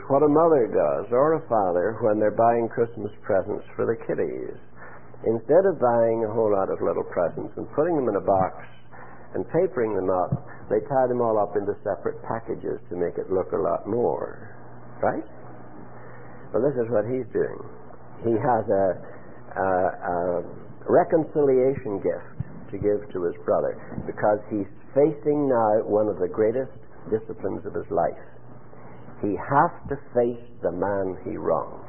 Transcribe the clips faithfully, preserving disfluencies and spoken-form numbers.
what a mother does or a father when they're buying Christmas presents for the kiddies. Instead of buying a whole lot of little presents and putting them in a box and papering them up, they tie them all up into separate packages to make it look a lot more. Right? Well, this is what he's doing. He has a, a, a reconciliation gift to give to his brother because he's facing now one of the greatest disciplines of his life. He has to face the man he wronged.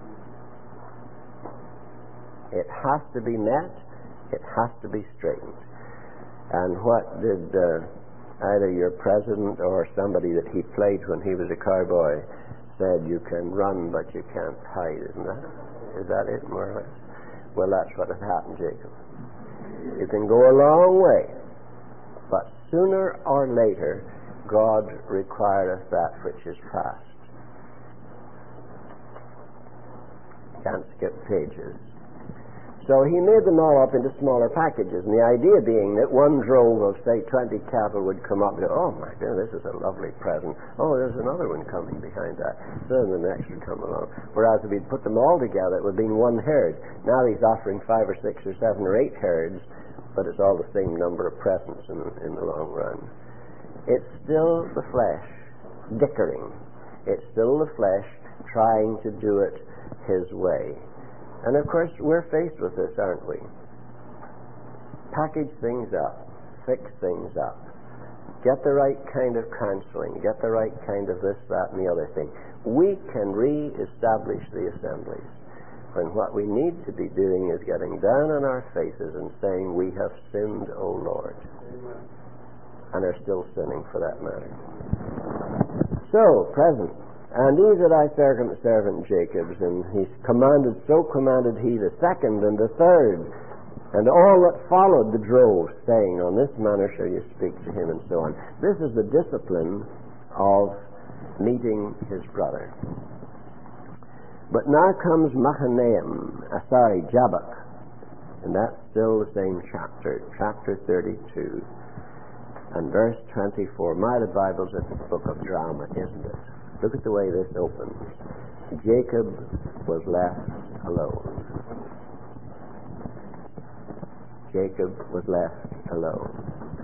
It has to be met. It has to be straightened. And what did uh, either your president or somebody that he played when he was a cowboy said, you can run but you can't hide, isn't that? Is that it, more or less? Well, that's what has happened, Jacob. You can go a long way, but sooner or later, God requireth that which is past. Can't skip pages. So he made them all up into smaller packages, and the idea being that one drove of, say, twenty cattle would come up and go, oh my goodness, this is a lovely present. Oh, there's another one coming behind that. So then the next would come along. Whereas if he'd put them all together, it would have been one herd. Now he's offering five or six or seven or eight herds, but it's all the same number of presents in, in the long run. It's still the flesh dickering. It's still the flesh trying to do it his way. And of course, we're faced with this, aren't we? Package things up, fix things up, get the right kind of counseling, get the right kind of this, that, and the other thing. We can re-establish the assemblies when what we need to be doing is getting down on our faces and saying, we have sinned, O Lord. Amen. And are still sinning for that matter. So, present. And these are thy servant, servant Jacob's, and he commanded, so commanded he the second and the third, and all that followed the drove, saying, on this manner shall you speak to him, and so on. This is the discipline of meeting his brother. But now comes Mahanaim, uh, sorry, Jabbok, and that's still the same chapter, chapter thirty-two, and verse twenty-four. My, the Bible's a book of drama, isn't it? Look at the way this opens. Jacob was left alone. Jacob was left alone.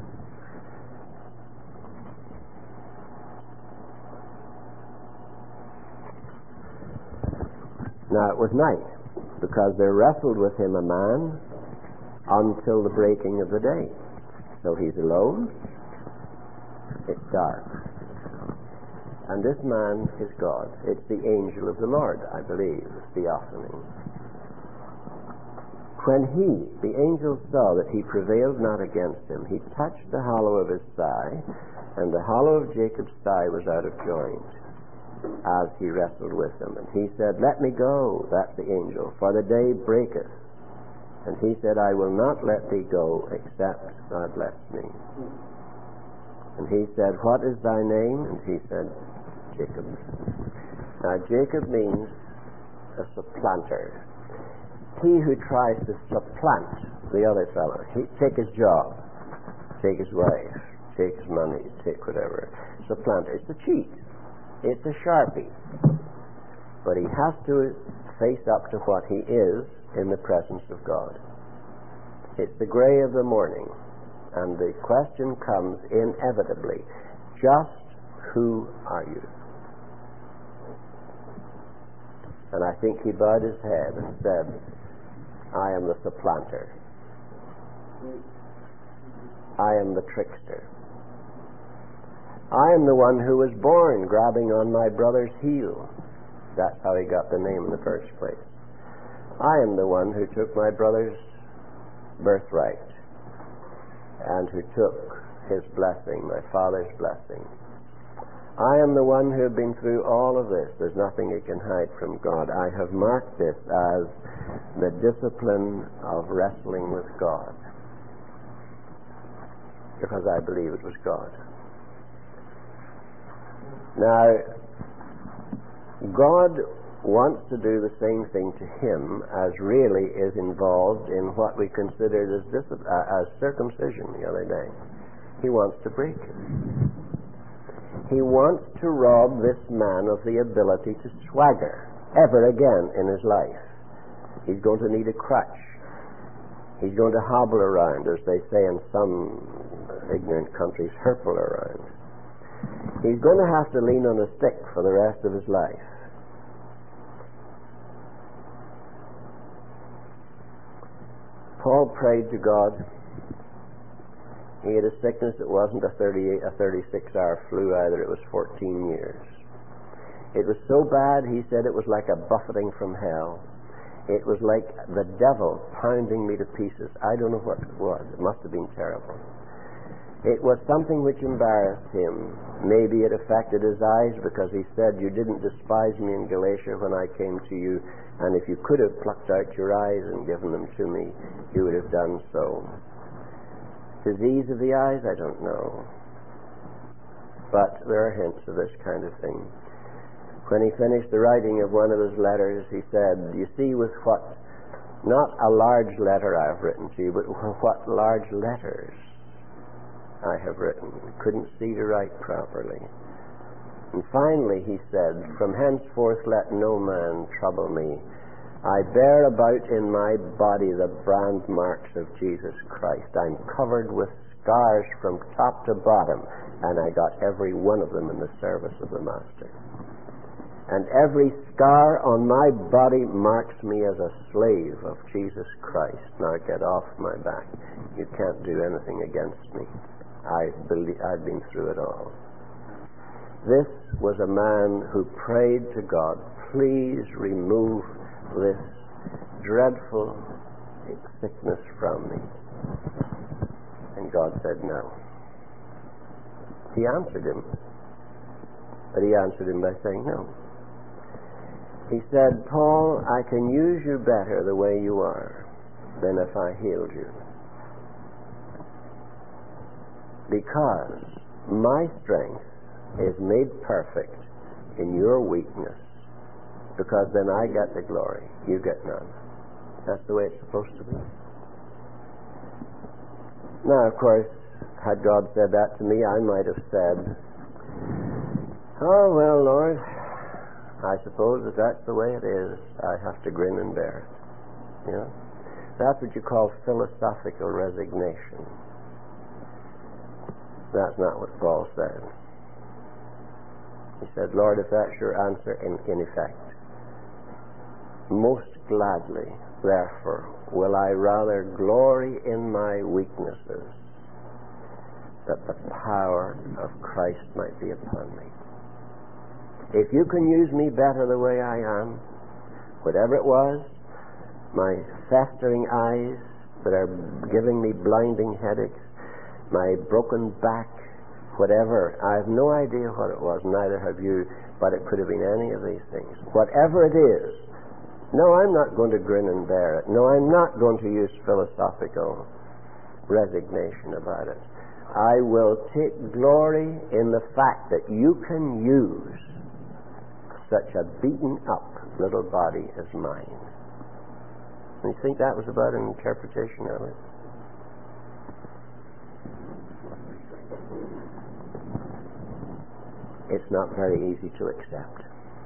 Now it was night, because there wrestled with him a man until the breaking of the day. So he's alone. It's dark. And this man is God. It's the angel of the Lord, I believe, theophany. When he, the angel, saw that he prevailed not against him, he touched the hollow of his thigh, and the hollow of Jacob's thigh was out of joint, as he wrestled with him. And he said, let me go, that's the angel, for the day breaketh. And he said, I will not let thee go, except thou bless me. And he said, what is thy name? And he said, Jacob. Now, Jacob means a supplanter. He who tries to supplant the other fellow. He, take his job, take his wife, take his money, take whatever. Supplanter. It's a cheat. It's a sharpie. But he has to face up to what he is in the presence of God. It's the gray of the morning. And the question comes inevitably, just who are you? And I think he bowed his head and said, I am the supplanter. I am the trickster. I am the one who was born grabbing on my brother's heel. That's how he got the name in the first place. I am the one who took my brother's birthright and who took his blessing, my father's blessing. I am the one who have been through all of this. There's nothing you can hide from God. I have marked this as the discipline of wrestling with God, because I believe it was God. Now, God wants to do the same thing to him as really is involved in what we considered as, discipline, uh, as circumcision the other day. He wants to break it. He wants to rob this man of the ability to swagger ever again in his life. He's going to need a crutch. He's going to hobble around, as they say in some ignorant countries, hurple around. He's going to have to lean on a stick for the rest of his life. Paul prayed to God. He had a sickness that wasn't a thirty-eight, a thirty-six hour flu either. It was fourteen years. It was so bad, he said, it was like a buffeting from hell. It was like the devil pounding me to pieces. I don't know what it was. It must have been terrible. It was something which embarrassed him. Maybe it affected his eyes, because he said, you didn't despise me in Galatia when I came to you, and if you could have plucked out your eyes and given them to me, you would have done so. Disease of the eyes? I don't know. But there are hints of this kind of thing. When he finished the writing of one of his letters, he said, you see with what, not a large letter I've written to you, but what large letters I have written. Couldn't see to write properly. And finally he said, from henceforth let no man trouble me. I bear about in my body the brand marks of Jesus Christ. I'm covered with scars from top to bottom, and I got every one of them in the service of the Master. And every scar on my body marks me as a slave of Jesus Christ. Now get off my back. You can't do anything against me. I believe, I've been through it all. This was a man who prayed to God, please remove this dreadful sickness from me. And God said no. He answered him. But he answered him by saying no. He said, Paul, I can use you better the way you are than if I healed you. Because my strength is made perfect in your weakness, because then I get the glory, you get none. That's the way it's supposed to be. Now, of course, had God said that to me, I might have said, oh, well, Lord, I suppose if that's the way it is, I have to grin and bear it. You know? That's what you call philosophical resignation. That's not what Paul said. He said, Lord, if that's your answer, in, in effect, most gladly, therefore, will I rather glory in my weaknesses, that the power of Christ might be upon me. If you can use me better the way I am, whatever it was, my festering eyes that are giving me blinding headaches, my broken back, whatever, I have no idea what it was, neither have you, but it could have been any of these things. Whatever it is, no, I'm not going to grin and bear it. No, I'm not going to use philosophical resignation about it. I will take glory in the fact that you can use such a beaten up little body as mine. And you think that was about an interpretation of it? It's not very easy to accept.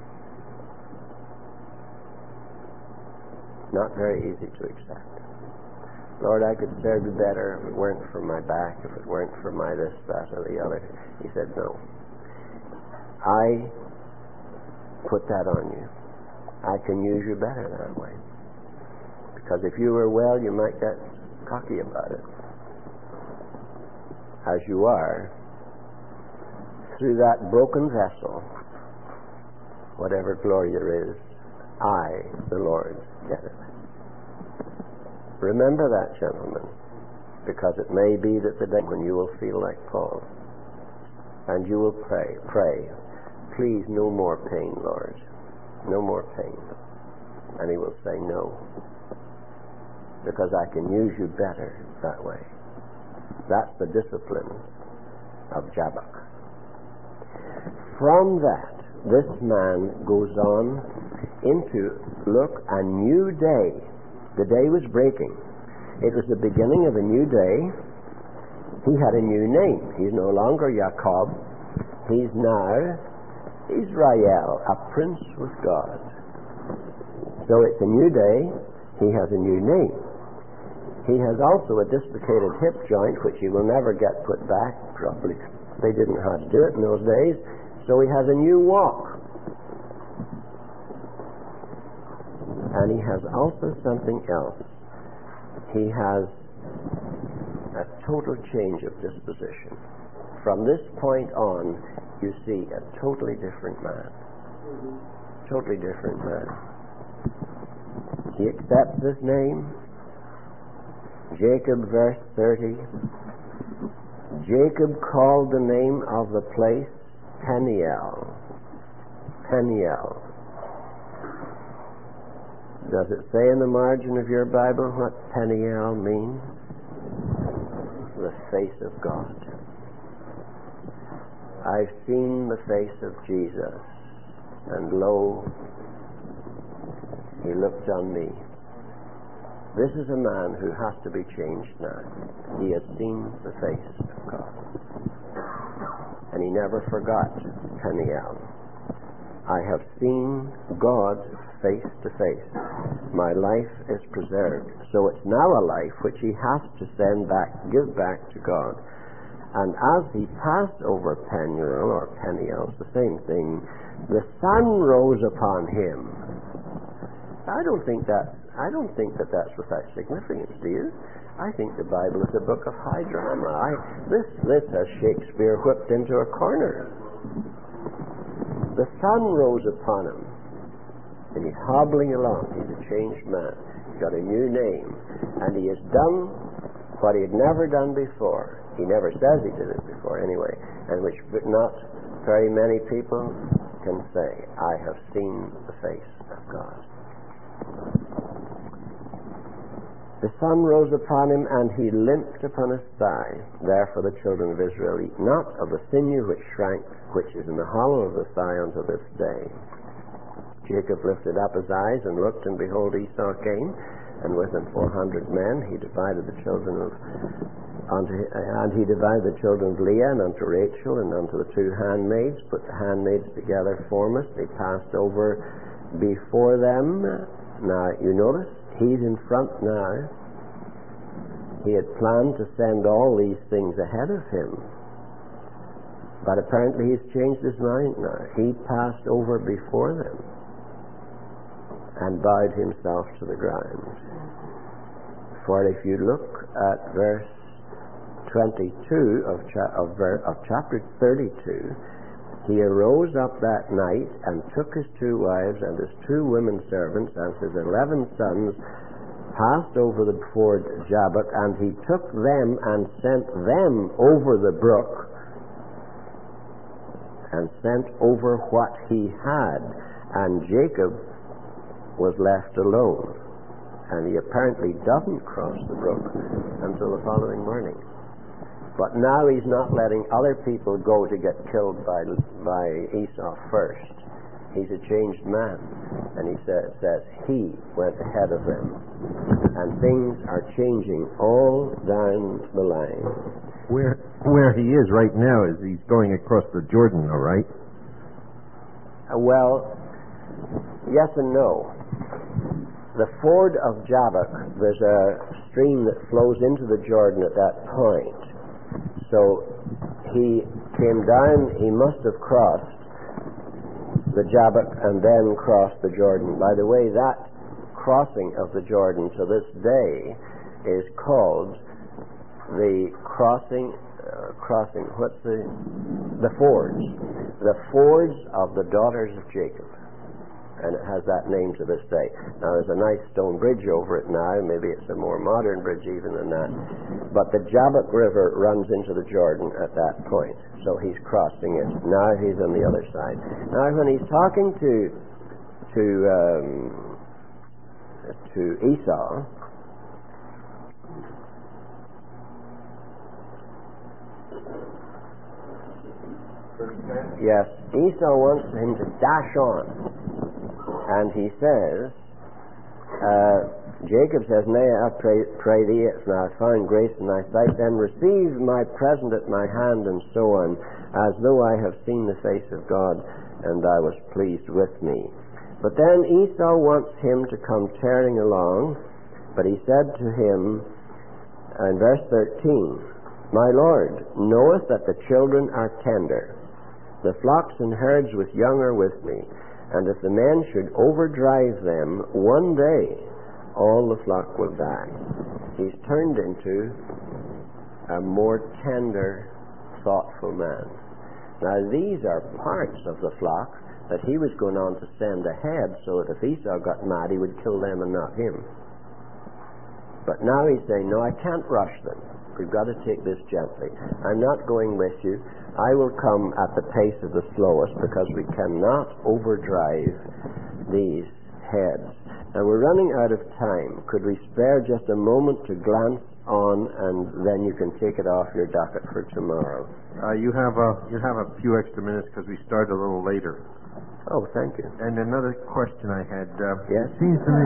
Not very easy to accept. Lord, I could serve you better if it weren't for my back, if it weren't for my this, that, or the other. He said, no. I put that on you. I can use you better that way. Because if you were well, you might get cocky about it. As you are, through that broken vessel, whatever glory there is, I, the Lord, get it. Remember that, gentlemen, because it may be that the day when you will feel like Paul, and you will pray, pray, please, no more pain, Lord, no more pain. And he will say no, because I can use you better that way. That's the discipline of Jabbok. From that, this man goes on into, look, a new day. The day was breaking. It was the beginning of a new day. He had a new name. He's no longer Jacob. He's now Israel, a prince with God. So it's a new day. He has a new name. He has also a dislocated hip joint, which he will never get put back properly. They didn't know how to do it in those days. So he has a new walk. And he has also something else. He has a total change of disposition. From this point on, you see a totally different man. Totally different man. He accepts his name. Jacob, verse thirty. Jacob called the name of the place Peniel. Peniel. Does it say in the margin of your Bible what Peniel means? The face of God. I've seen the face of Jesus, and lo, he looked on me. This is a man who has to be changed now. He has seen the face of God. And he never forgot Peniel. I have seen God face to face. My life is preserved. So it's now a life which he has to send back, give back to God. And as he passed over Peniel, or Peniel, it's the same thing, the sun rose upon him. I don't think that I don't think that that's without significance, do you? I think the Bible is a book of high drama. I, this this has Shakespeare whipped into a corner. The sun rose upon him, and he's hobbling along. He's a changed man. He's got a new name, and he has done what he had never done before. He never says he did it before, anyway, and which not very many people can say. I have seen the face of God. The sun rose upon him, and he limped upon his thigh. Therefore the children of Israel eat not of the sinew which shrank, which is in the hollow of the thigh unto this day. Jacob lifted up his eyes and looked, and behold, Esau came, and with him four hundred men. He divided the children of unto, and he divided the children of Leah, and unto Rachel, and unto the two handmaids, put the handmaids together foremost. They passed over before them. Now you notice he's in front now. He had planned to send all these things ahead of him, but apparently he's changed his mind now. He passed over before them and bowed himself to the ground. For if you look at verse twenty-two of, cha- of, ver- of chapter thirty-two, he arose up that night and took his two wives and his two women servants and his eleven sons, passed over the ford Jabbok, and he took them and sent them over the brook, and sent over what he had, and Jacob was left alone, and he apparently doesn't cross the brook until the following morning. But now he's not letting other people go to get killed by by Esau first. He's a changed man, and he says, says he went ahead of them, and things are changing all down the line. Where where he is right now is he's going across the Jordan, all right? Uh, well, yes and no. The ford of Jabbok, there's a stream that flows into the Jordan at that point. So he came down, he must have crossed the Jabbok and then crossed the Jordan. By the way, that crossing of the Jordan to this day is called the crossing, uh, crossing, what's the, the fords. The fords of the daughters of Jacob. And it has that name to this day. Now there's a nice stone bridge over it now. Maybe it's a more modern bridge even than that. But the Jabbok River runs into the Jordan at that point. So he's crossing it. Now he's on the other side. Now when he's talking to to um, to Esau, yes, Esau wants him to dash on. And he says, uh, Jacob says, Nay, I pray, pray thee, if thou have found grace in thy sight, then receive my present at my hand, and so on, as though I have seen the face of God, and thou wast pleased with me. But then Esau wants him to come tearing along, but he said to him, in verse thirteen, My Lord knoweth that the children are tender. The flocks and herds with young are with me, and if the men should overdrive them one day, all the flock will die. He's turned into a more tender, thoughtful man. Now these are parts of the flock that he was going on to send ahead, so that if Esau got mad, he would kill them and not him. But now he's saying, no, I can't rush them. We've got to take this gently. I'm not going with you. I will come at the pace of the slowest, because we cannot overdrive these heads. Now we're running out of time. Could we spare just a moment to glance on, and then you can take it off your docket for tomorrow? Uh, you have a you have a few extra minutes because we started a little later. Oh, thank you. And another question I had. Uh, yes? It seems to me.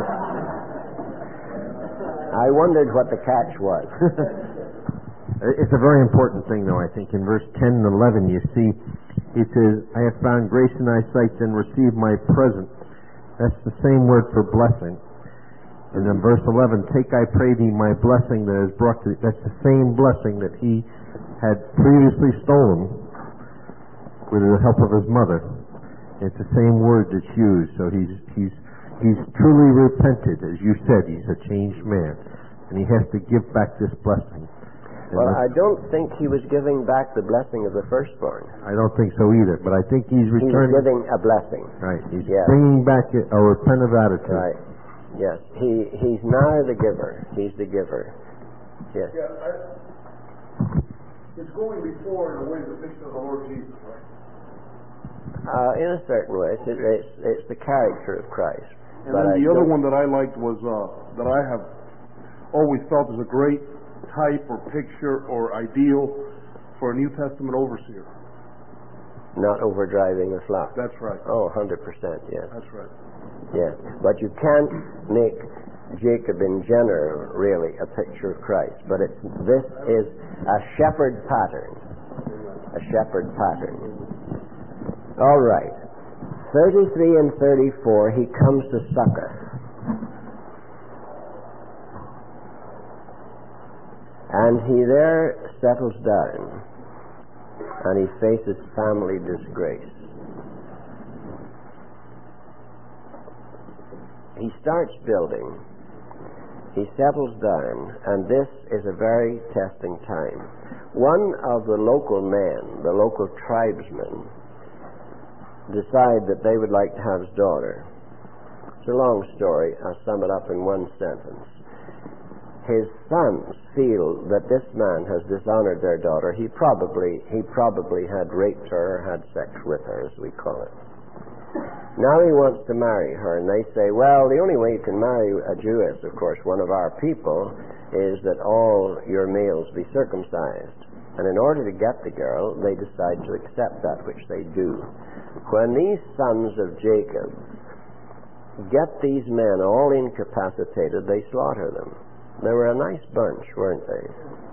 I wondered what the catch was. It's a very important thing, though, I think. In verse ten and eleven, you see, he says, I have found grace in thy sight, and received my present. That's the same word for blessing. And then verse eleven, take, I pray thee, my blessing that is brought to thee. That's the same blessing that he had previously stolen with the help of his mother. It's the same word that's used. So he's he's he's truly repented, as you said. He's a changed man, and he has to give back this blessing. And well, I don't think he was giving back the blessing of the firstborn. I don't think so either, but I think he's returning. He's giving a blessing. Right. He's yes. bringing back a repentant attitude. Right. Yes. He he's now the giver. He's the giver. Yes. Yeah. I, it's going before in a way the picture of the Lord Jesus, right? Uh, in a certain way, it's, it's it's the character of Christ. And but then the I other don't... one that I liked was uh, that I have always felt is a great type or picture or ideal for a New Testament overseer. Not overdriving the flock. That's right. Oh, one hundred percent, yes. That's right. Yes. But you can't make Jacob in general really a picture of Christ. But it's, this is a shepherd pattern. A shepherd pattern. All right. thirty-three and thirty-four, he comes to Succoth. And he there settles down, and he faces family disgrace. He starts building, he settles down, and this is a very testing time. One of the local men, the local tribesmen, decide that they would like to have his daughter. It's a long story. I'll sum it up in one sentence. His sons feel that this man has dishonored their daughter. He probably he probably had raped her or had sex with her, as we call it. Now he wants to marry her, and they say, well, the only way you can marry a Jewess, of course, one of our people, is that all your males be circumcised. And in order to get the girl, they decide to accept that, which they do. When these sons of Jacob get these men all incapacitated, they slaughter them. They were a nice bunch, weren't they?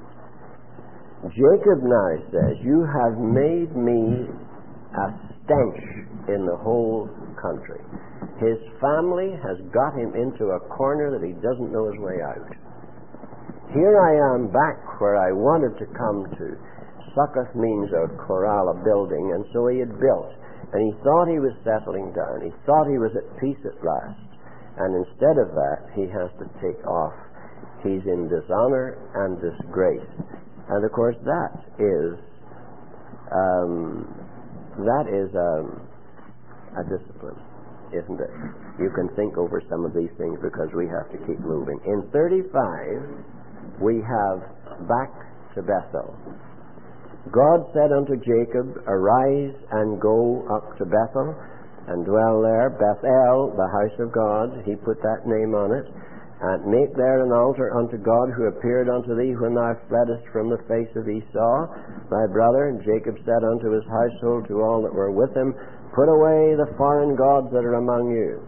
Jacob now says, you have made me a stench in the whole country. His family has got him into a corner that he doesn't know his way out. Here I am back where I wanted to come to. Succoth means a corral, a building, and so he had built. And he thought he was settling down. He thought he was at peace at last. And instead of that, he has to take off. He's in dishonor and disgrace. And of course that is um, that is um, a discipline, isn't it? You can think over some of these things because we have to keep moving. In thirty-five, we have back to Bethel. God said unto Jacob, arise and go up to Bethel and dwell there. Bethel, the house of God, he put that name on it. And make there an altar unto God who appeared unto thee when thou fleddest from the face of Esau, thy brother. And Jacob said unto his household, to all that were with him, put away the foreign gods that are among you.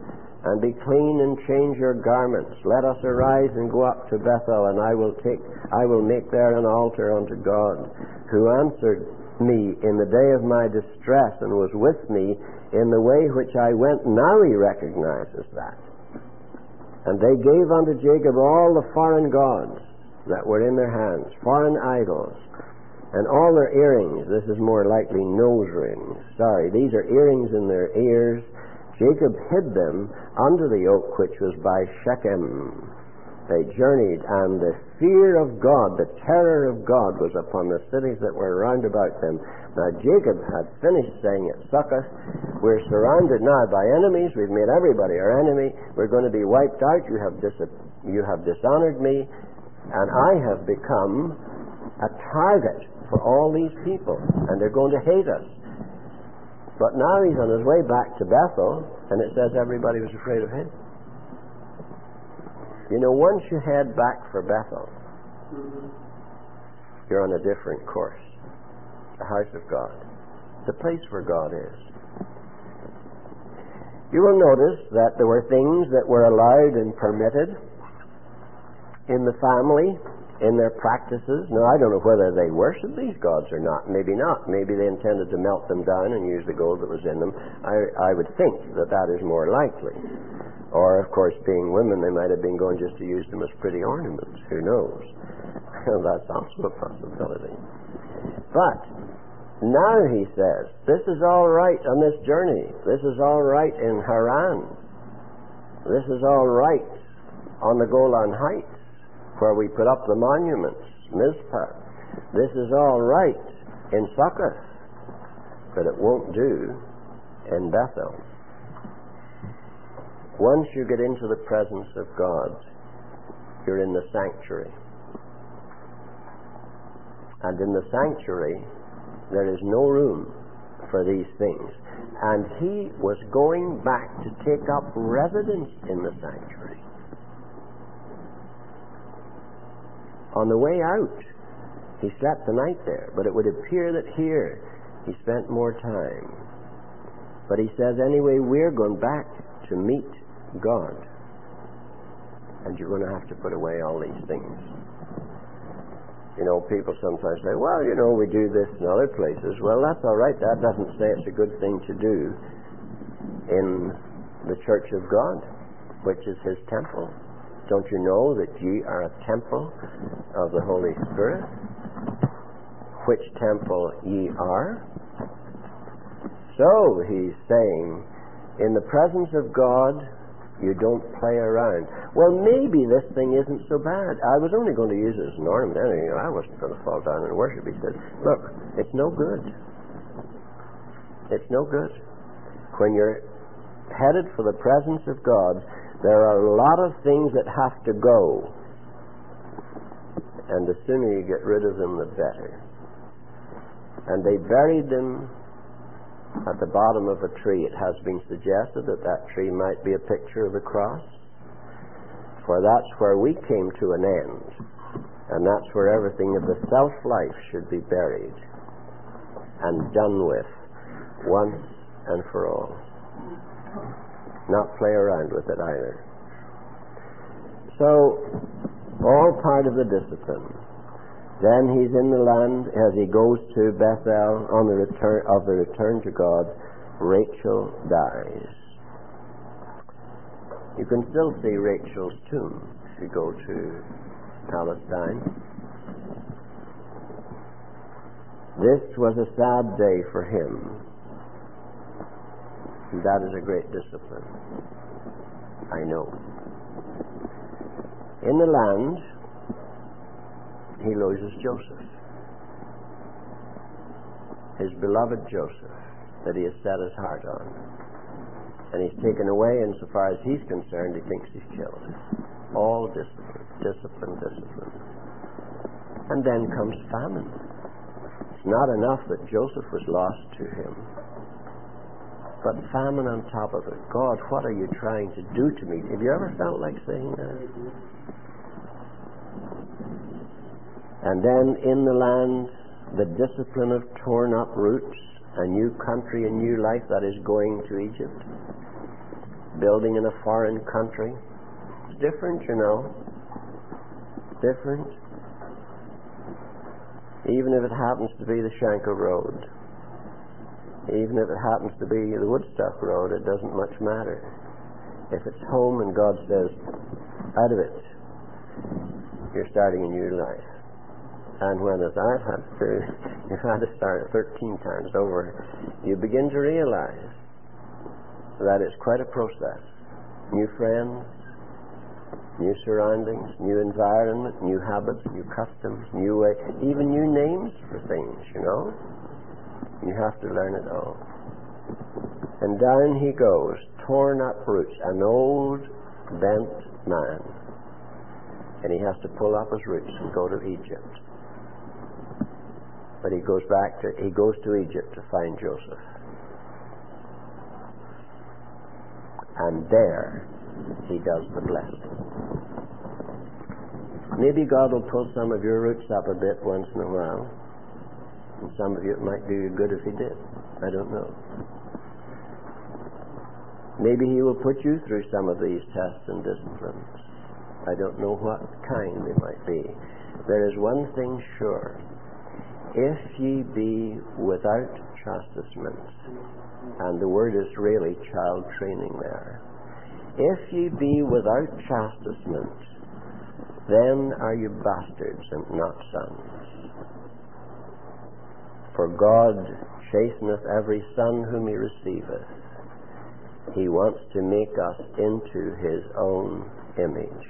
and be clean and change your garments. Let us arise and go up to Bethel, and I will take, I will make there an altar unto God, who answered me in the day of my distress and was with me in the way which I went. Now he recognizes that. And they gave unto Jacob all the foreign gods that were in their hands, foreign idols, and all their earrings. This is more likely nose rings. Sorry, these are earrings in their ears. Jacob hid them under the oak which was by Shechem. They journeyed, and the fear of God, the terror of God, was upon the cities that were round about them. Now Jacob had finished saying at Succoth, we're surrounded now by enemies, we've made everybody our enemy, we're going to be wiped out, you have, dis- you have dishonored me, and I have become a target for all these people, and they're going to hate us. But now he's on his way back to Bethel, and it says everybody was afraid of him. You know, once you head back for Bethel, you're on a different course. The house of God, the place where God is. You will notice that there were things that were allowed and permitted in the family, in their practices. Now, I don't know whether they worship these gods or not. Maybe not. Maybe they intended to melt them down and use the gold that was in them. I, I would think that that is more likely. Or, of course, being women, they might have been going just to use them as pretty ornaments. Who knows? That's also a possibility. But now he says, this is all right on this journey. This is all right in Haran. This is all right on the Golan Heights, where we put up the monuments, Mizpah. This is all right in Succoth, but it won't do in Bethel. Once you get into the presence of God, you're in the sanctuary. And in the sanctuary, there is no room for these things. And he was going back to take up residence in the sanctuary. On the way out, he slept the night there, but it would appear that here he spent more time. But he says, anyway, we're going back to meet God. And you're going to have to put away all these things. You know, people sometimes say, well, you know, we do this in other places. Well, that's all right. That doesn't say it's a good thing to do in the church of God, which is his temple. Don't you know that ye are a temple of the Holy Spirit? Which temple ye are? So, he's saying, in the presence of God, you don't play around. Well, maybe this thing isn't so bad. I was only going to use it as an ornament anyway. I wasn't going to fall down and worship. He said, look, it's no good. It's no good. When you're headed for the presence of God, there are a lot of things that have to go. And the sooner you get rid of them, the better. And they buried them at the bottom of a tree. It has been suggested that that tree might be a picture of the cross, for that's where we came to an end, and that's where everything of the self-life should be buried and done with once and for all. Not play around with it either. So, all part of the discipline. Then he's in the land as he goes to Bethel on the return of the return to God. Rachel dies. You can still see Rachel's tomb if you go to Palestine. This was a sad day for him. And that is a great discipline. I know. In the land, he loses Joseph, his beloved Joseph, that he has set his heart on. And he's taken away, and so far as he's concerned, he thinks he's killed. All discipline, discipline, discipline. And then comes famine. It's not enough that Joseph was lost to him, but famine on top of it. God, what are you trying to do to me? Have you ever felt like saying that? And then in the land, the discipline of torn up roots, a new country, a new life, that is going to Egypt. building in a foreign country. It's different, you know. Different. Even if it happens to be the Shankill Road, even if it happens to be the Woodstock Road, it doesn't much matter. If it's home and God says, out of it, you're starting a new life. And when, as I've had to, you've had to start thirteen times over, you begin to realize that it's quite a process. New friends, new surroundings, new environment, new habits, new customs, new way, even new names for things, you know. You have to learn it all. And down he goes, torn up roots, an old, bent man. And he has to pull up his roots and go to Egypt. But he goes back to, he goes to Egypt to find Joseph. And there he does the blessing. Maybe God will pull some of your roots up a bit once in a while. And some of you, it might do you good if he did. I don't know. Maybe he will put you through some of these tests and disciplines. I don't know what kind they might be. There is one thing sure. If ye be without chastisement, and the word is really child training there, if ye be without chastisement, then are you bastards and not sons. For God chasteneth every son whom he receiveth. He wants to make us into his own image.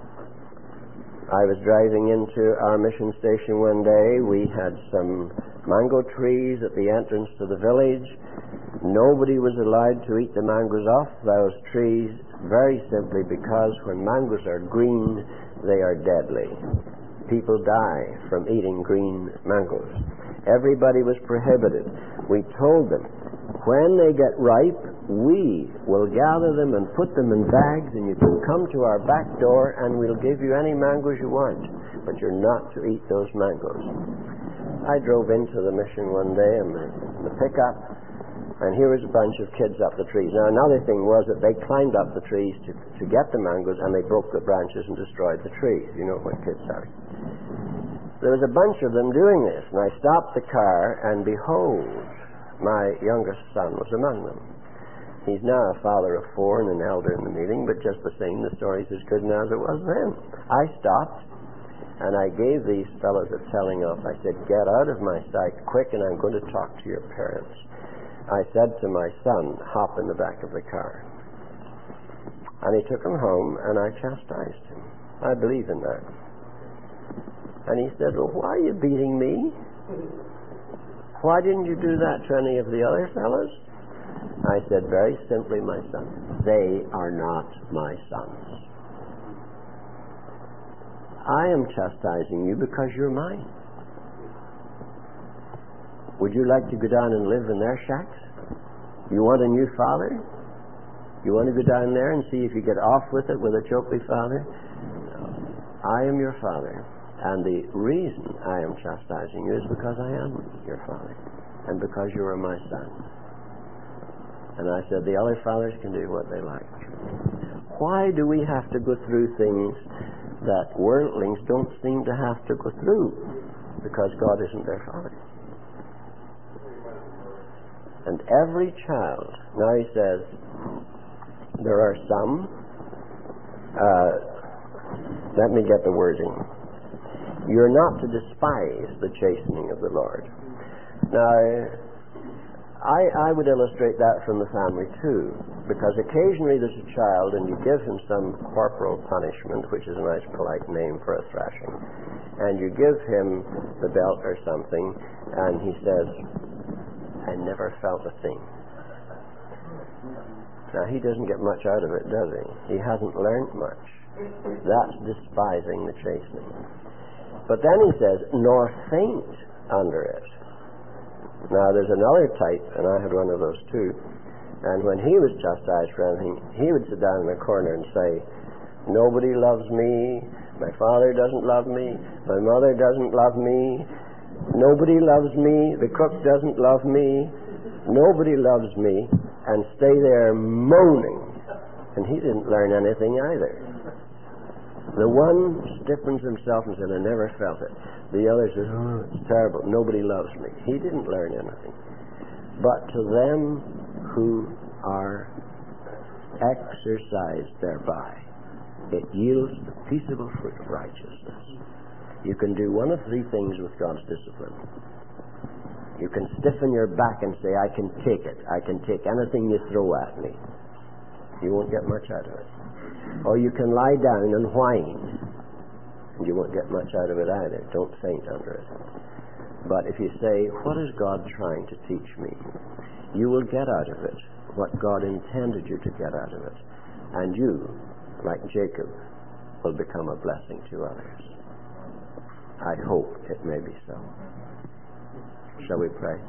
I was driving into our mission station one day. We had some mango trees at the entrance to the village. Nobody was allowed to eat the mangoes off those trees, very simply because when mangoes are green, they are deadly. People die from eating green mangoes. Everybody was prohibited. We told them, when they get ripe, we will gather them and put them in bags, and you can come to our back door and we'll give you any mangoes you want, but you're not to eat those mangoes. I drove into the mission one day in the, in the pickup, and here was a bunch of kids up the trees. Now, another thing was that they climbed up the trees to, to get the mangoes, and they broke the branches and destroyed the trees. You know what kids are. There was a bunch of them doing this, and I stopped the car, and behold, my youngest son was among them. He's now a father of four and an elder in the meeting, but just the same, the story's as good now as it was then. I stopped, and I gave these fellows a telling off. I said, get out of my sight quick, and I'm going to talk to your parents. I said to my son, hop in the back of the car. And he took him home, and I chastised him. I believe in that. And he said, well, why are you beating me? Why didn't you do that to any of the other fellows? I said, very simply, my son, they are not my sons. I am chastising you because you're mine. Would you like to go down and live in their shacks? You want a new father? You want to go down there and see if you get off with it with a choky father? I am your father. And the reason I am chastising you is because I am your father. And because you are my son. And I said, the other fathers can do what they like. Why do we have to go through things that worldlings don't seem to have to go through? Because God isn't their father. And every child, now he says, there are some, uh, let me get the wording. You're not to despise the chastening of the Lord. Now, I, I would illustrate that from the family too, because occasionally there's a child and you give him some corporal punishment, which is a nice polite name for a thrashing, and you give him the belt or something, and he says, I never felt a thing. Now, he doesn't get much out of it, does he? He hasn't learned much. That's despising the chastening. But then he says, nor faint under it. Now, there's another type, and I had one of those too, and when he was chastised for anything, he would sit down in a corner and say, nobody loves me, my father doesn't love me, my mother doesn't love me, nobody loves me, the cook doesn't love me, nobody loves me, and stay there moaning And he didn't learn anything either. The one stiffens himself and says, I never felt it. The other says, oh, it's terrible. Nobody loves me. He didn't learn anything. But to them who are exercised thereby, it yields the peaceable fruit of righteousness. You can do one of three things with God's discipline. You can stiffen your back and say, I can take it. I can take anything you throw at me. You won't get much out of it. Or you can lie down and whine, and you won't get much out of it either. Don't faint under it. But if you say, what is God trying to teach me? You will get out of it what God intended you to get out of it. And you, like Jacob, will become a blessing to others. I hope it may be so. Shall we pray?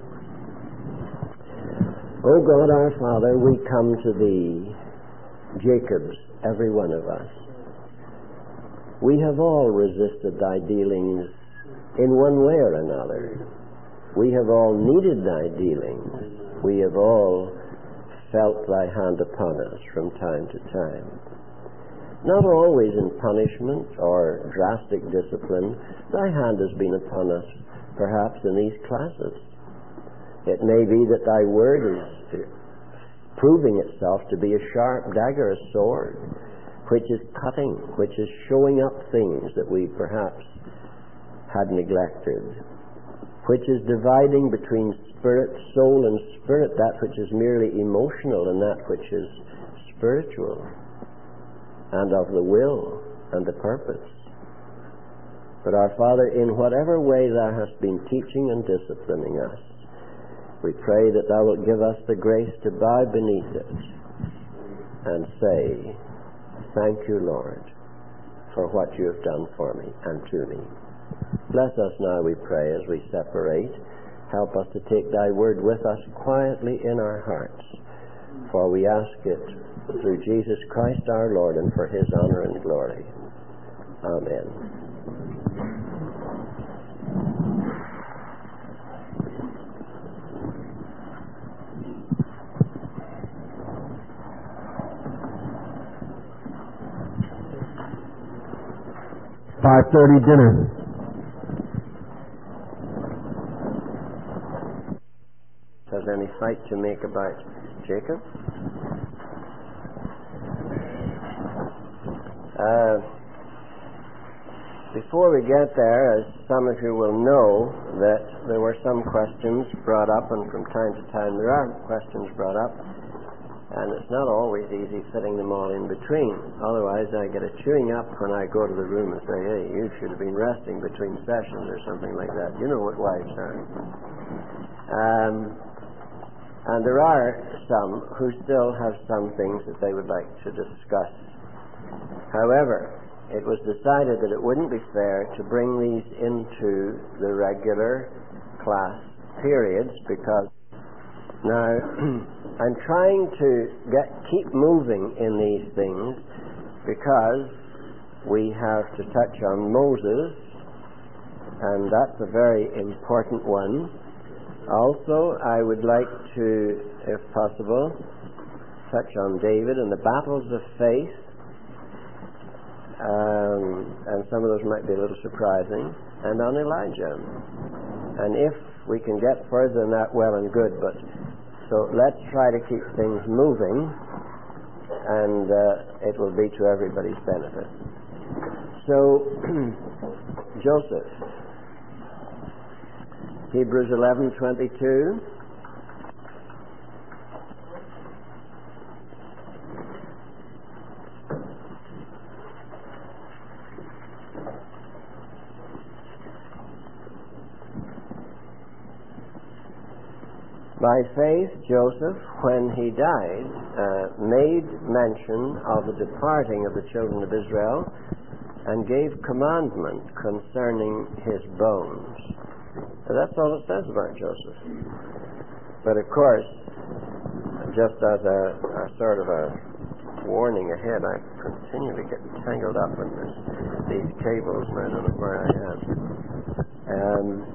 O God our Father, we come to Thee, Jacobs, every one of us. We have all resisted Thy dealings in one way or another. We have all needed Thy dealings. We have all felt Thy hand upon us from time to time. Not always in punishment or drastic discipline. Thy hand has been upon us, perhaps in these classes. It may be that Thy word is proving itself to be a sharp dagger, a sword, which is cutting, which is showing up things that we perhaps had neglected, which is dividing between spirit, soul, and spirit, that which is merely emotional and that which is spiritual, and of the will and the purpose. But our Father, in whatever way Thou hast been teaching and disciplining us, we pray that Thou wilt give us the grace to bow beneath it and say, thank You, Lord, for what You have done for me and to me. Bless us now, we pray, as we separate. Help us to take Thy word with us quietly in our hearts, for we ask it through Jesus Christ our Lord and for His honor and glory. Amen. five thirty dinner. Has any fight to make about Jacob? Uh, before we get there, as some of you will know, that there were some questions brought up, and from time to time there are questions brought up, and it's not always easy fitting them all in between. Otherwise, I get a chewing up when I go to the room and say, hey, you should have been resting between sessions or something like that. You know what wives are. Um, and there are some who still have some things that they would like to discuss. However, it was decided that it wouldn't be fair to bring these into the regular class periods, because now I'm trying to get keep moving in these things, because we have to touch on Moses, and that's a very important one. Also, I would like to, if possible, touch on David and the battles of faith. Um, and some of those might be a little surprising, and on Elijah. And if we can get further than that, well and good, but so let's try to keep things moving, and uh, it will be to everybody's benefit. So, Joseph, Hebrews eleven twenty-two. By faith, Joseph, when he died, uh, made mention of the departing of the children of Israel and gave commandment concerning his bones. So that's all it says about Joseph. But of course, just as a, a sort of a warning ahead, I continually get tangled up in this, these cables, and I don't know where I am. Um,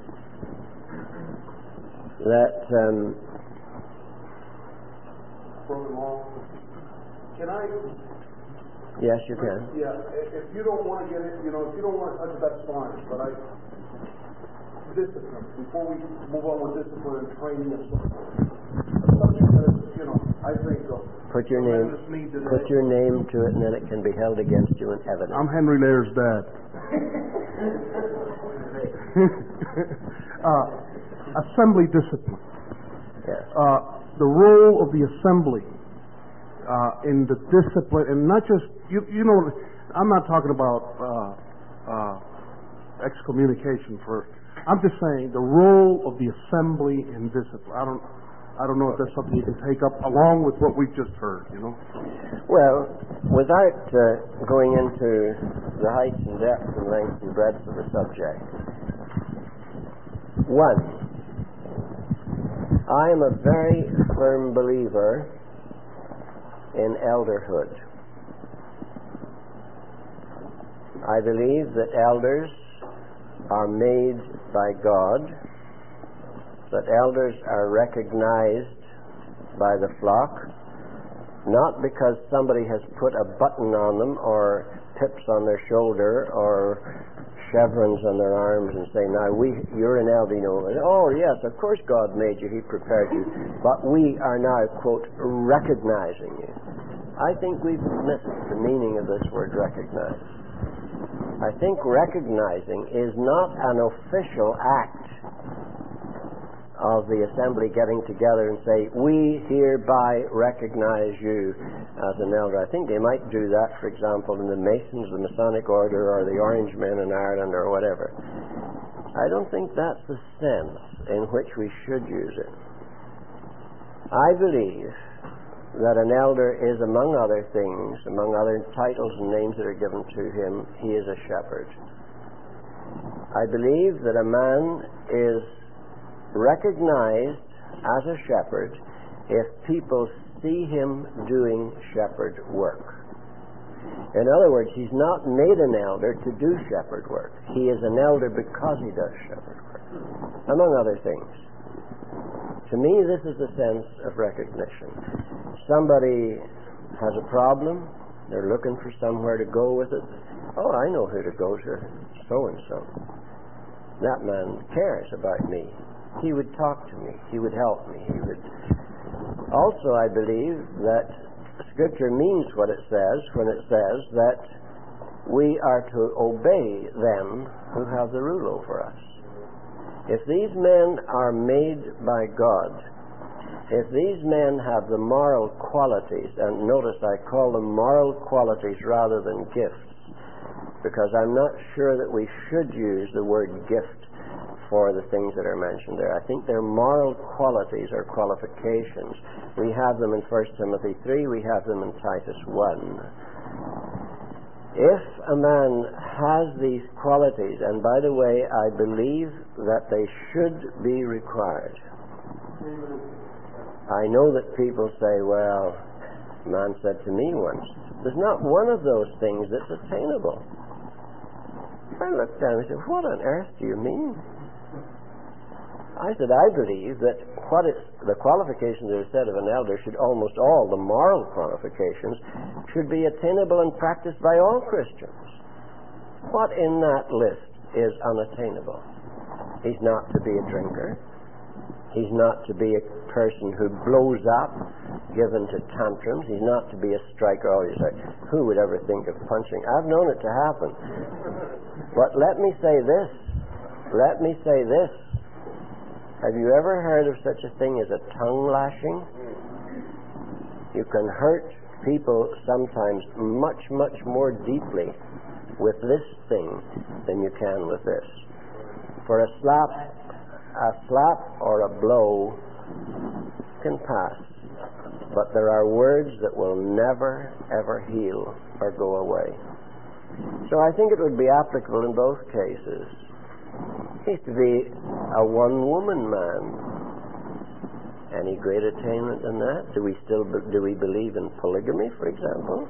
That um, Can I? Yes, you can. Yeah, if if you don't want to get it, you know, if you don't want to touch it, that's fine. But I, discipline, before we move on with discipline and training and so forth, something that is, you know, I think of Put your name, need today. put your name to it, and then it can be held against you in evidence. I'm Henry Lair's dad. uh, assembly discipline. Yes. Uh, the role of the assembly uh, in the discipline, and not just you. You know, I'm not talking about uh, uh, excommunication for. I'm just saying the role of the assembly in discipline. I don't. I don't know if that's something you can take up along with what we've just heard. You know. Well, without uh, going into the height and depth and length and breadth of the subject, one, I am a very firm believer in elderhood. I believe that elders are made by God, that elders are recognized by the flock, not because somebody has put a button on them or pips on their shoulder or chevrons on their arms and say, now we, you're an elder, you know. Oh yes, of course God made you, He prepared you, but we are now, quote, recognizing you. I think we've missed the meaning of this word recognize. I think recognizing is not an official act of the assembly getting together and say, we hereby recognize you as an elder. I think they might do that, for example, in the Masons, the Masonic Order, or the Orange Men in Ireland, or whatever. I don't think that's the sense in which we should use it. I believe that an elder is, among other things, among other titles and names that are given to him, he is a shepherd. I believe that a man is recognized as a shepherd if people see him doing shepherd work. In other words, he's not made an elder to do shepherd work. He is an elder because he does shepherd work, among other things. To me, this is the sense of recognition. Somebody has a problem, they're looking for somewhere to go with it. Oh, I know who to go to, so-and-so. That man cares about me. He would talk to me. He would help me. He would. Also, I believe that Scripture means what it says when it says that we are to obey them who have the rule over us. If these men are made by God, if these men have the moral qualities, and notice I call them moral qualities rather than gifts, because I'm not sure that we should use the word gift for the things that are mentioned there. I think they're moral qualities or qualifications. We have them in First Timothy three, we have them in Titus one. If a man has these qualities, and by the way, I believe that they should be required. I know that people say, well, a man said to me once, there's not one of those things that's attainable. I looked down and said, what on earth do you mean? I said, I believe that what is, the qualifications that are said of an elder should almost all, the moral qualifications, should be attainable and practiced by all Christians. What in that list is unattainable? He's not to be a drinker. He's not to be a person who blows up, given to tantrums. He's not to be a striker. Oh, you say, who would ever think of punching? I've known it to happen. But let me say this. Let me say this. Have you ever heard of such a thing as a tongue lashing? You can hurt people sometimes much, much more deeply with this thing than you can with this. For a slap, a slap or a blow can pass, but there are words that will never, ever heal or go away. So I think it would be applicable in both cases. He used to be a one-woman man. Any great attainment in that? Do we still be, do we believe in polygamy, for example?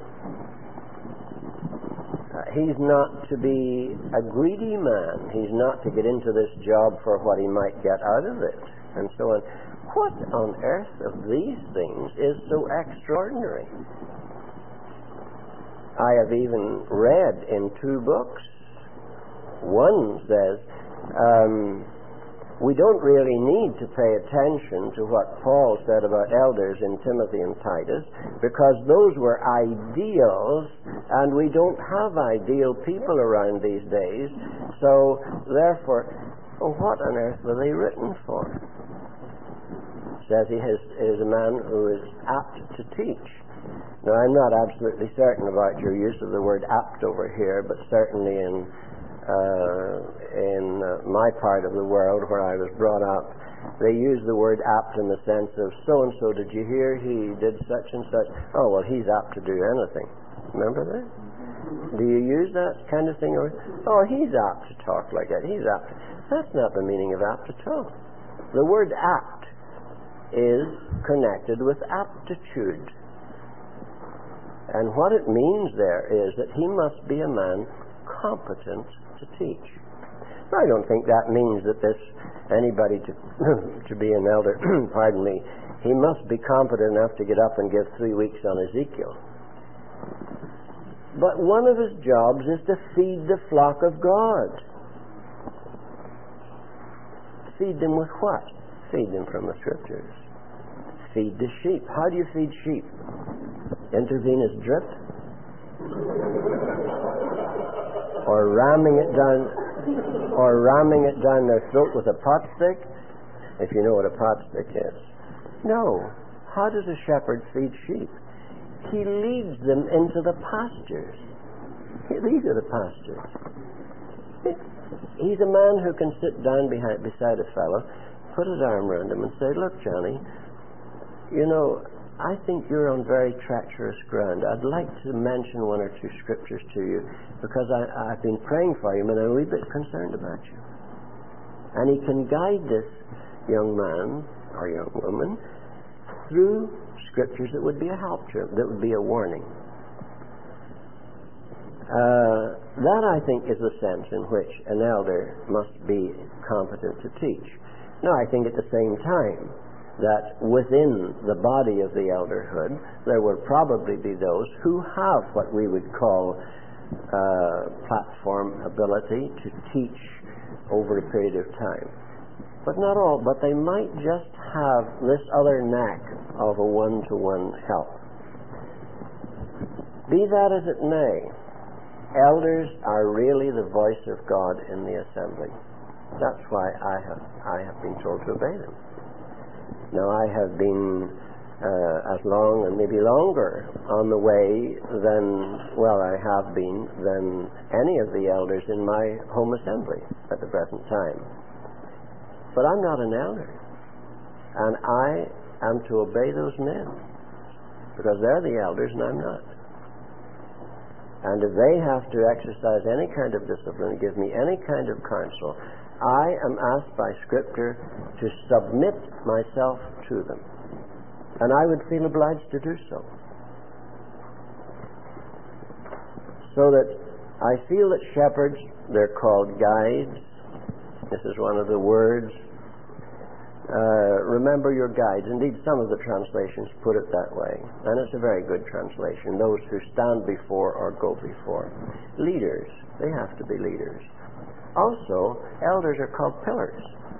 Uh, he's not to be a greedy man. He's not to get into this job for what he might get out of it, and so on. What on earth of these things is so extraordinary? I have even read in two books. One says, um, we don't really need to pay attention to what Paul said about elders in Timothy and Titus, because those were ideals, and we don't have ideal people around these days. So, therefore, well, what on earth were they written for? Says he has, is a man who is apt to teach. Now, I'm not absolutely certain about your use of the word apt over here, but certainly in uh, in uh, my part of the world where I was brought up, they use the word apt in the sense of, so-and-so, did you hear he did such and such? Oh, well, he's apt to do anything. Remember that? Do you use that kind of thing? Or, oh, he's apt to talk like that. He's apt. That's not the meaning of apt at all. The word apt is connected with aptitude. And what it means there is that he must be a man competent to teach. Now, I don't think that means that this anybody to to be an elder, pardon me, he must be competent enough to get up and give three weeks on Ezekiel. But one of his jobs is to feed the flock of God. Feed them with what? Feed them from the Scriptures. Feed the sheep. How do you feed sheep? Intravenous drip? Or ramming it down, or ramming it down their throat with a pot stick, if you know what a pot stick is. No. How does a shepherd feed sheep? He leads them into the pastures. These are the pastures. He's a man who can sit down behind, beside a fellow, put his arm around him and say, look, Johnny, you know, I think you're on very treacherous ground. I'd like to mention one or two scriptures to you because I, I've been praying for you and I'm a wee bit concerned about you. And he can guide this young man or young woman through scriptures that would be a help to him, that would be a warning. Uh, that, I think, is the sense in which an elder must be competent to teach. Now, I think at the same time that within the body of the elderhood there will probably be those who have what we would call uh, platform ability to teach over a period of time. But not all, but they might just have this other knack of a one-to-one help. Be that as it may, elders are really the voice of God in the assembly. That's why I have, I have been told to obey them. Now, I have been uh, as long and maybe longer on the way than, well, I have been, than any of the elders in my home assembly at the present time. But I'm not an elder. And I am to obey those men because they're the elders and I'm not. And if they have to exercise any kind of discipline, give me any kind of counsel, I am asked by Scripture to submit myself to them. And I would feel obliged to do so. So that I feel that shepherds, they're called guides. This is one of the words. Uh, remember your guides. Indeed, some of the translations put it that way. And it's a very good translation. Those who stand before or go before. Leaders. They have to be leaders. Also, elders are called pillars.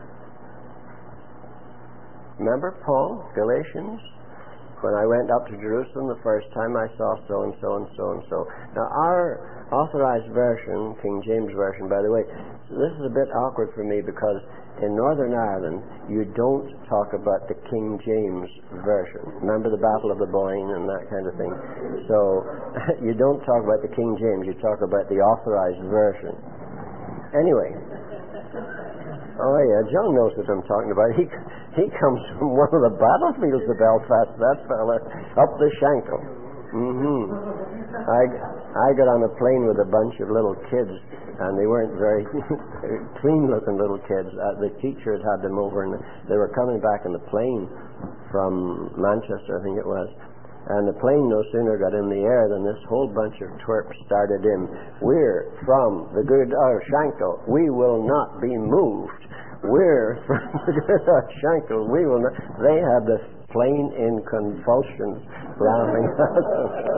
Remember Paul, Galatians? When I went up to Jerusalem the first time, I saw so and so and so and so. Now, our authorized version, King James Version, by the way, this is a bit awkward for me because in Northern Ireland, you don't talk about the King James Version. Remember the Battle of the Boyne and that kind of thing? So, you don't talk about the King James, you talk about the authorized version. Anyway, oh yeah, John knows what I'm talking about. He he comes from one of the battlefields of Belfast, that fella, up the Shankill. Mm-hmm. I, I got on a plane with a bunch of little kids, and they weren't very clean-looking little kids. Uh, the teacher had had them over, and they were coming back in the plane from Manchester, I think it was. And the plane no sooner got in the air than this whole bunch of twerps started in. We're from the good uh, Shankill. We will not be moved. We're from the good uh, Shankill. We will not. They had the plane in convulsions laughing.